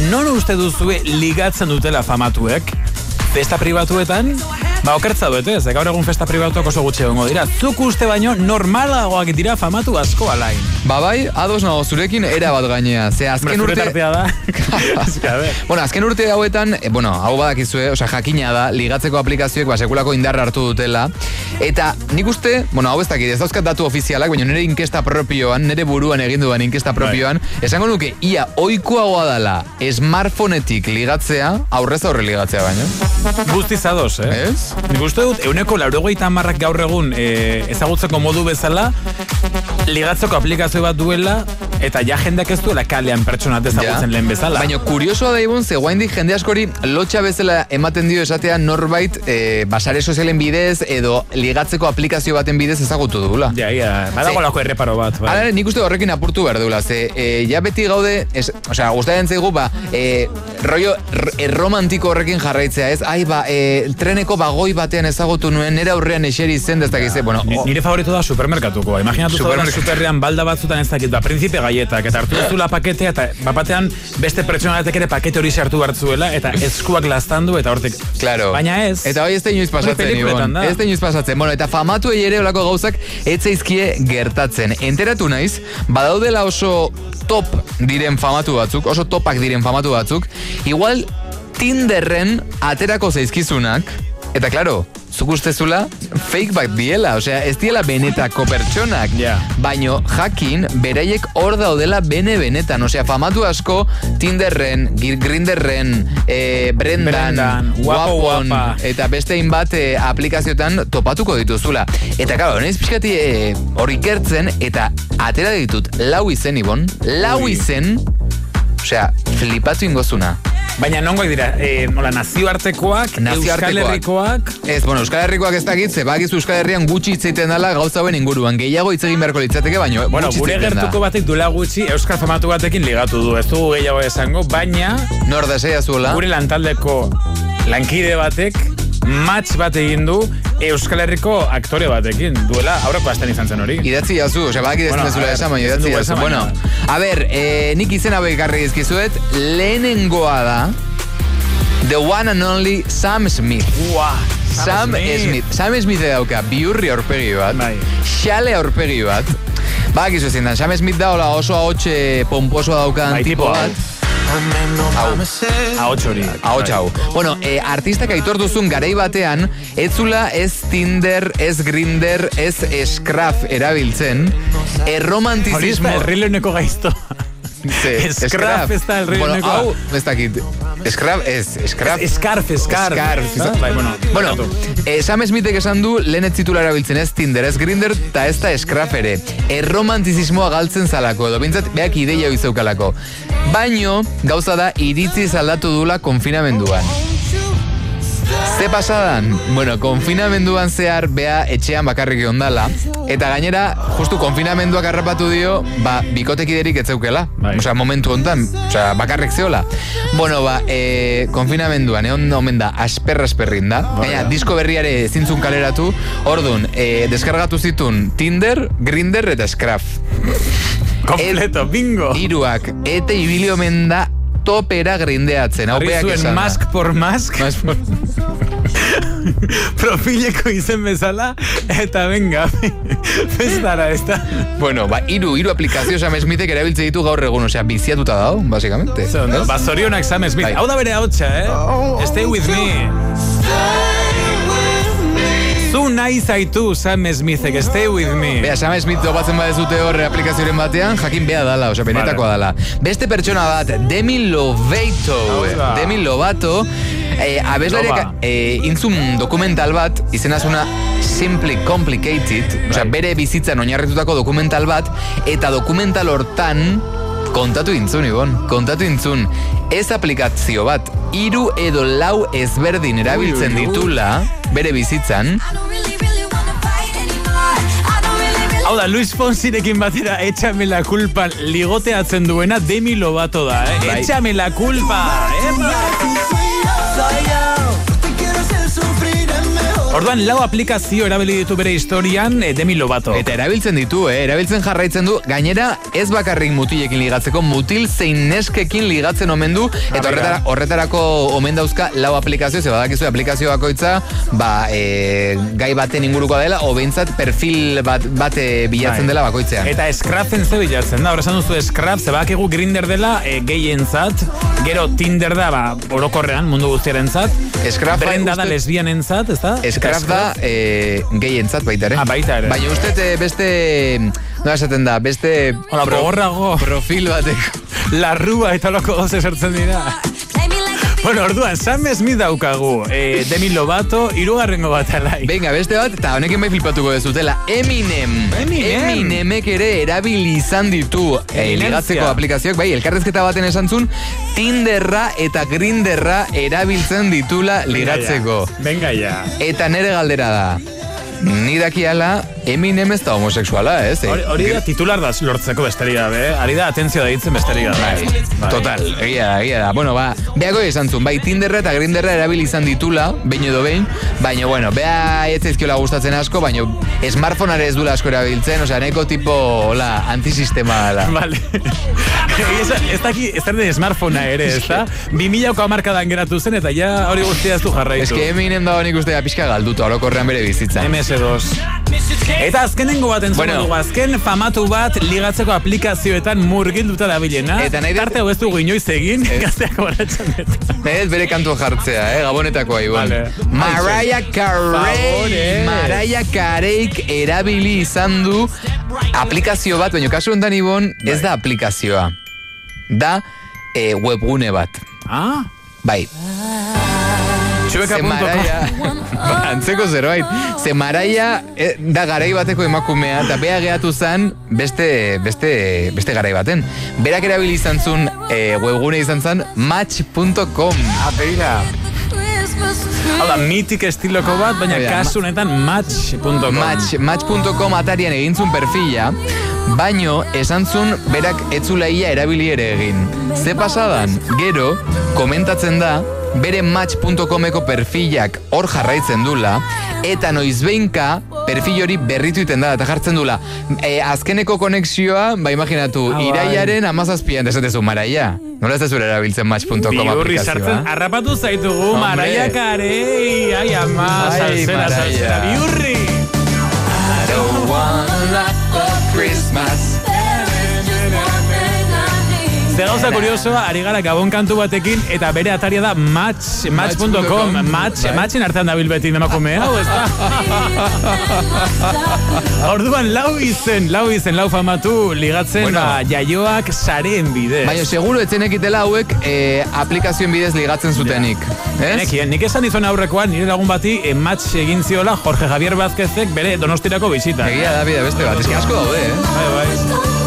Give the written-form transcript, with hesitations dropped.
non uste duzue ligatzen dutela famatuek? Festa pribatuetan? Okertza duet, ez? Gaur egun festa pribatuak oso gutxi egongo dira. Zuk uste baino normalagoak dira famatu asko alain. Bai, ados nago zurekin era bat gainea. Ze azken urte... da. Bueno, azken urte hauetan, hau badakizue, jakina da, ligatzeko aplikazioek sekulako indarra hartu dutela. Eta nik uste, hau ez dakit, ez dauzkat datu ofizialak, baina nire inkesta propioan, nire buruan egin duan inkesta propioan, esango nuke, ia oikoagoa dala smartphonetik ligatzea, aurrez aurre ligatzea baino. Guztiz ados, Ez? Nik uste dut, 190 gaur egun ezagutzeko modu bezala, ligatzeko aplikazio bat duela, eta ja jendeak ez duela kalean pertsonat ezagutzen lehen bezala. Baina kuriosoa da ibon, ze guaindik jende askori lotxa bezala ematen dio esatea norbait basare sozialen bidez edo ligatzeko aplikazio baten bidez ezagutu dugula. Badago lako erreparo bat. Hala, nik uste horrekin apurtu behar duela, ze ja beti gaude, guztaren zaigu, rollo erromantiko horrekin jarraitzea, ez? Treneko bagoi batean ezagutu nuen, nire aurrean eseri zen, ez dakize, Nire favorito da supermerkatuko, imaginatu zaudela superrean balda batzutan ez dakit, Príncipe Galletak, eta hartu duzula paketea, eta bapatean beste pertsonatek ere pakete hori sartu hartzuela, eta eskuak lastandu, eta hortik. Claro. Baina ez. Eta hoi ez da inoiz pasatzen, Ibon. Ez da inoiz pasatzen. Eta famatuei ere olako gauzak etzaizkie gertatzen. Enteratu naiz, badaudela oso top diren famatu batzuk, oso topak diren famatu batzuk, igual Tinderren aterako zaizkizunak, eta klaro, zuk ustezula fake bat diela, ez diela benetako pertsonak, baino jakin beraiek hor daudela benetan, famatu asko Tinderren, Grinderren, Brendan, Wapon, eta beste hainbat aplikazioetan topatuko dituzula. Eta klaro, nahiz pixkati hori kertzen, eta atera ditut lau izen, Ibon, lau izen, flipatu ingozuna. Baina nongoak dira, nazioartekoak, Euskal Herrikoak? Ez, Euskal Herrikoak ez dakit, ze bagizu Euskal Herrian gutxi hitzeiten dela gauza hauen inguruan. Gehiago hitz egin beharko litzateke, baina gutxi gure gertuko batek duela gutxi Euskal famatu batekin ligatu du. Ez dugu gehiago esango, baina... Nor da zeia zuela? Gure lantaldeko lankide batek match bat egin du Euskal Herriko aktore batekin. Duela, aurreko astean izan zen hori. Idatzi jazu, bakit ez dezula esan, baina idatzi jazu. A ber, nik izen hauek garri izkizuet, lehenengoa da The One and Only Sam Smith. Sam Smith. Sam Smith dauka biurri aurpegi bat, xale aurpegi bat. Bakizu ezin da, Sam Smith da oso ahotxe pomposoa daukan tipo bat. Ahots hori. Ahots hau. Artistak aitortuzun garai batean, ez zula ez Tinder, ez Grindr, ez Scruff erabiltzen, erromantizismo... Hori ez da erriloneko gaizto. Scruff ez da erriloneko. Hau, ez dakit. Scruff ez, Scruff. Scarf. Sam Smithek esan du, lehen ez zitula erabiltzen ez Tinder, ez Grindr, eta ez da Scruff ere. Erromantizismoa galtzen zalako, edo bintzat, beak ideia izaukalako. Baino, gauza da, iritziz aldatu dula konfinamenduan. Ze pasadan? Konfinamenduan zehar bea etxean bakarrik ondala, eta gainera, justu konfinamenduak harrapatu dio, bikotekiderik etzeukela. Momentu hontan, bakarrik zeola. Konfinamenduan, egon omen da, asperrin da. Gaina, disko berriare zintzun kaleratu, ordun, deskargatu zitun Tinder, Grindr eta Scruff. Kompleto, bingo! Hiruak, eta ibili omen da topera grindeatzen. Hori zuen mask por mask. Profileko izen bezala, eta venga, festara, ez da. Hiru aplikazio Sam Smithek erabiltze ditu gaur egun, biziatuta dao, básicamente. Zorionak Sam Smith. Hau da bere hautsa, Stay with me. Zu nahi zaitu Sam Smithek, Stay with me. Sam Smith dobatzen badezute horre aplikazioaren batean, jakin bea dala, benetakoa dala. Beste pertsona bat, Demi Lovato, abeslariak intzun dokumental bat, izenazuna Simply Complicated, bere bizitzan oinarritutako dokumental bat, eta dokumental hortan kontatu intzun, Ibon, ez aplikazio bat, 3 edo 4 ezberdin erabiltzen ditula, bere bizitzan. Hau da, Luis Fonsirekin batera Échame la culpa ligoteatzen duena Demi Lovato da, Échame la culpa, Orduan, lau aplikazio erabili ditu bere historian Demi Lovato. Eta erabiltzen ditu, erabiltzen jarraitzen du, gainera ez bakarrik mutilekin ligatzeko, mutil zein neskekin ligatzen omen du, eta horretarako omen dauzka lau aplikazio, ze badakizu aplikazio bakoitza, gai baten ingurukoa dela, o behintzat perfil bat bilatzen dela bakoitzean. Eta Scrapen ze bilatzen da, horrezan duzu Scrap, ze badakigu Grindr dela gehientzat, gero Tinder da, orokorrean, mundu guztiarentzat, Brenda da lesbianentzat, ez da? Scrap da gehientzat baita ere. Baita ere. Baina uste beste, nola esaten da, beste profil batek. Larrua eta loko goze sartzen dira. Bueno, orduan, Sam Smith daukagu, Demi Lovato, hirugarrengo bat alai. Venga, beste bat, eta honekin bai flipatuko dezutela, Eminemek ere erabili izan ditu ligatzeko aplikazioak, bai, elkarrezketa baten esantzun, Tinderra eta Grinderra erabiltzen ditula ligatzeko. Venga ya. Eta nere galdera da. Ni dakiala, Eminem ez da homosexuala, ez? Hori da titular da lortzeko besterik gabe, ari da atentzio da ditzen besterik gabe. Total, egia da. Bueno, beako esan zuen, bai Tinderra eta Grinderra erabili izan ditula, behin edo behin, baina, bueno, bea ez zaizkiola gustatzen asko, baina smartphoneare ez dula asko erabiltzen, osea, neko tipo, hola, antisistema da. Vale. Ez daki, ez den smartphonea ere, ez da? 2000ko hamarkadan geratu zen, eta ja hori guztia ez du jarraitu. Ez que Eminem da honik ustea pixka galduta, orokorrean bere bizitza. MS2. Eta azkenengo bat entzun dugu, azken famatu bat ligatzeko aplikazioetan murgilduta da bilena. Eta nahi tarte hau ez dugu inoiz egin, gazteak baratxan eta. Ez bere kantua jartzea, gabonetako aibon. Mariah Careik erabili izan du aplikazio bat, baina kasu enten ibon, ez da aplikazioa. Da webgune bat. Ah? Bai. Antzeko zerbait. Ze Mariah da garai bateko emakumea eta bea gehatu zen beste garai baten. Berak erabili izan zuen webgune izan zen match.com. Beira. Hala, mitik estiloko bat, baina kasu honetan match.com. Match.com atarian egintzun perfila, baino esan zuen berak etzulaia erabili ere egin. Ze pasadan, gero, komentatzen da, bere match.comeko perfilak hor jarraitzen dula, eta noizbeinka perfil hori berritu iten da, eta jartzen dula. Azkeneko konexioa, imaginatu, iraiaren 17an desatezu Mariah. Nola ez da zure erabiltzen match.com aplikazioa? Biurri sartzen, harrapatu zaitugu, Mariah Carey, ai ama, salsera, biurri! I don't want a lot for Christmas. Ze gauza kuriosoa, ari gara gabon kantu batekin, eta bere ataria da match.com. Matchen artean dabil beti emakumea, hau ez da? Orduan, lau famatu ligatzen jaioak sareen bidez. Baina, seguro etzenekitela hauek aplikazioen bidez ligatzen zutenik. Nik esan izan aurrekoan, nire lagun bati match egin ziola Jorge Javier Vázquezek bere Donostirako bisita. Egia da, bide beste bat, eski asko daude, Bai.